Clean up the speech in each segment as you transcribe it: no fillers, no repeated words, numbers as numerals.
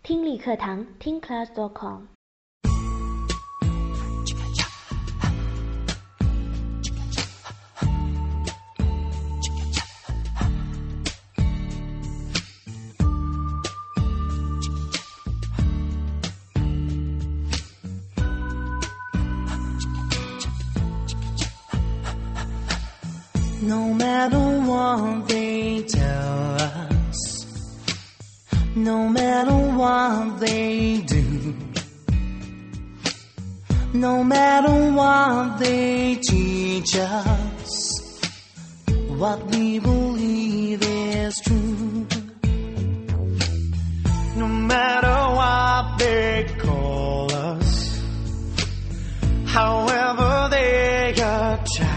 听力课堂听 class.com。 No matter what they tell us, no matter what they do, no matter what they teach us, what we believe is true. No matter what they call us, however they attack,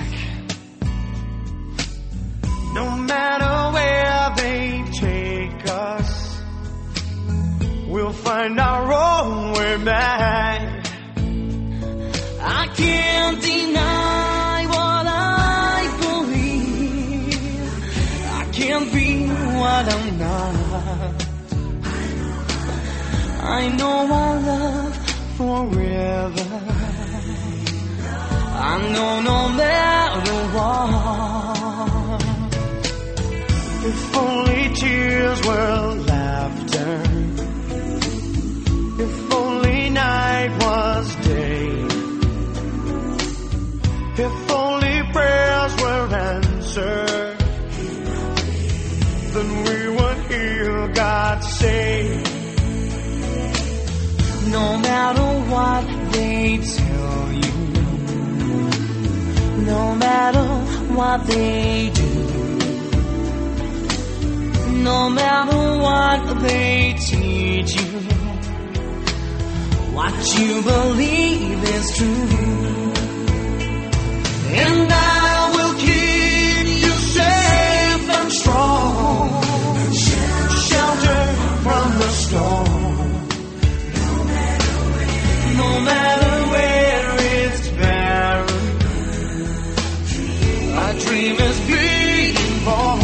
no matter where they take us, we'll find our own way back. I can't deny what I believe. I can't be what I'm not. I know our love forever. I know no matter what. If only tears were laughter, if only night was day, if only prayers were answered, then we would hear God say, no matter what they tell you, no matter what they do, no matter what they teach you, what you believe is true. And I will keep you safe and strong, shelter from the storm. No matter where it's barren, a dream is being born.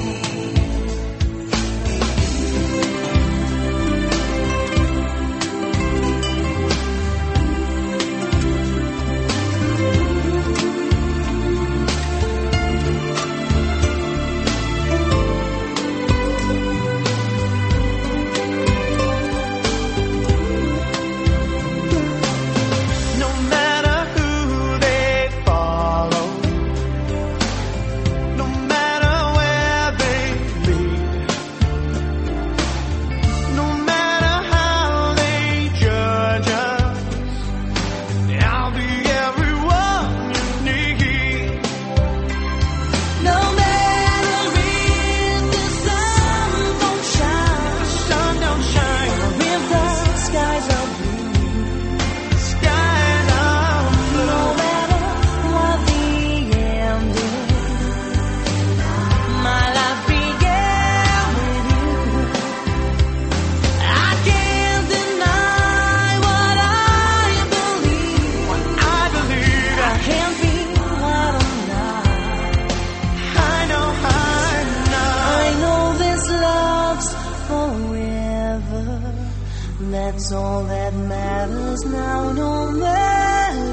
That's all that matters now, no matter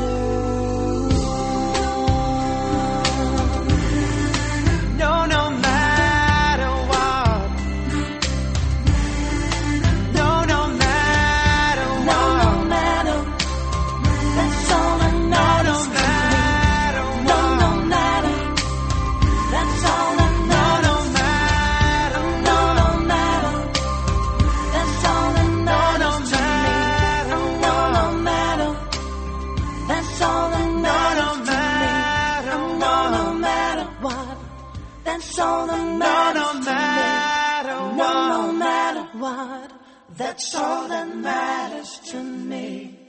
what. No, no matter what. No, no matter what. No, no matter. That's all that matters. No, no matter. That's all that matters. No, no matter. No, no matter. That's all that matters. That's all that matters to me. No, no matter what. That's all that matters to me. No, no matter what. That's all that matters to me.